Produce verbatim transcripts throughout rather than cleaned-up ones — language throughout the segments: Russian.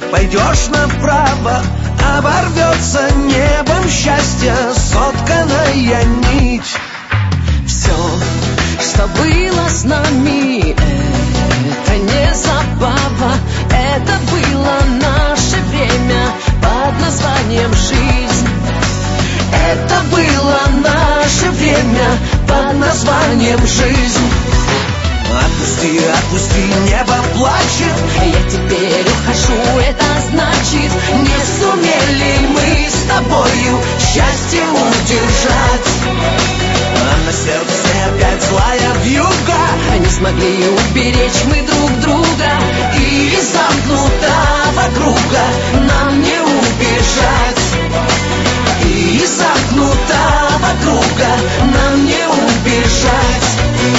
пойдешь направо, оборвется небом счастья сотканная нить. Все, что было с нами, это не забава, это было наше время под названием жизнь. Это было наше время под названием жизнь. Отпусти, отпусти, небо плачет. Я теперь ухожу, это значит, не сумели мы с тобою счастье удержать. А на сердце опять злая вьюга. Не смогли уберечь мы друг друга, и из замкнутого круга нам не убежать. И из замкнутого круга нам не убежать.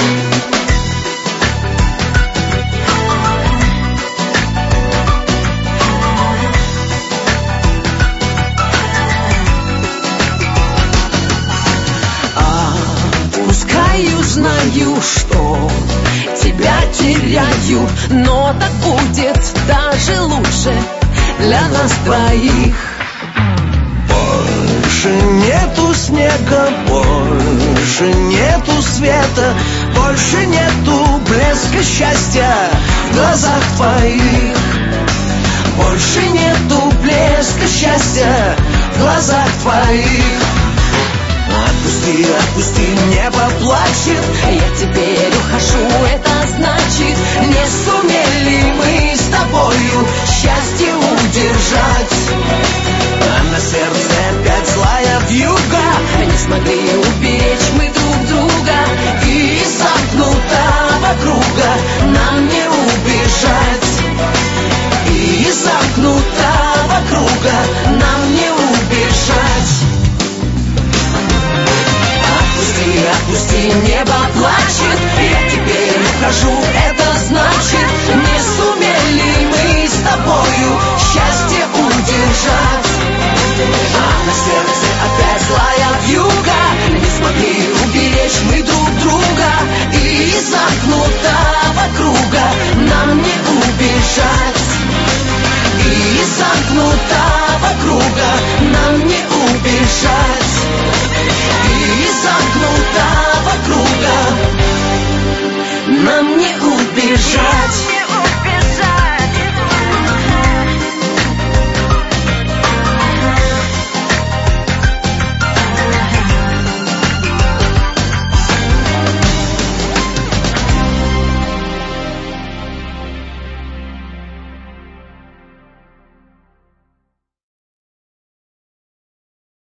Знаю, что тебя теряю, но так будет даже лучше для нас двоих. Больше нету снега, больше нету света, больше нету блеска счастья в глазах твоих. Больше нету блеска счастья в глазах твоих. Отпусти, отпусти, небо плачет. Я теперь ухожу, это значит, не сумели мы с тобою счастье удержать. А на сердце опять злая вьюга. Не смогли уберечь мы друг друга, и из замкнутого круга нам не убежать. И из замкнутого круга нам не убежать. Отпусти, отпусти, небо плачет. Я теперь ухожу, это значит, не сумели мы с тобою счастье удержать. А на сердце опять злая вьюга. Не смогли уберечь мы друг друга, и из замкнутого круга нам не убежать. И из замкнутого круга нам не убежать.